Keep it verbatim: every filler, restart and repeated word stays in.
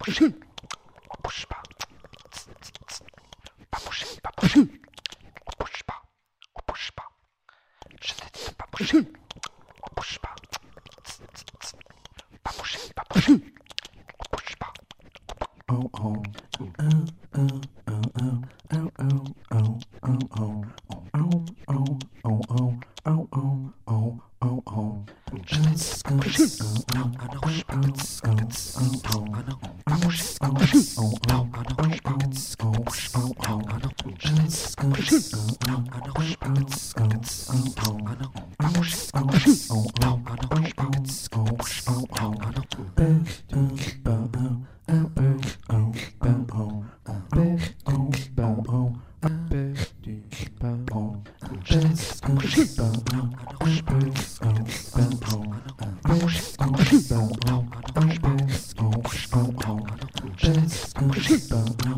bouger. On bouge pas. Pas bouger, pas bouger. On bouge pas. On bouge pas. Je t'ai dit de pas bouger. On bouge pas. Pas bouger, pas bouger. On bouge pas. Oh oh. Oh oh oh oh oh oh oh oh oh oh oh oh oh oh oh oh oh. Just go oh oh oh oh oh oh Pas bouger, pas bouger. oh oh oh oh oh oh. Just go oh oh oh oh oh oh oh. Pas bouger, pas bouger. Oh oh oh oh oh oh oh oh oh.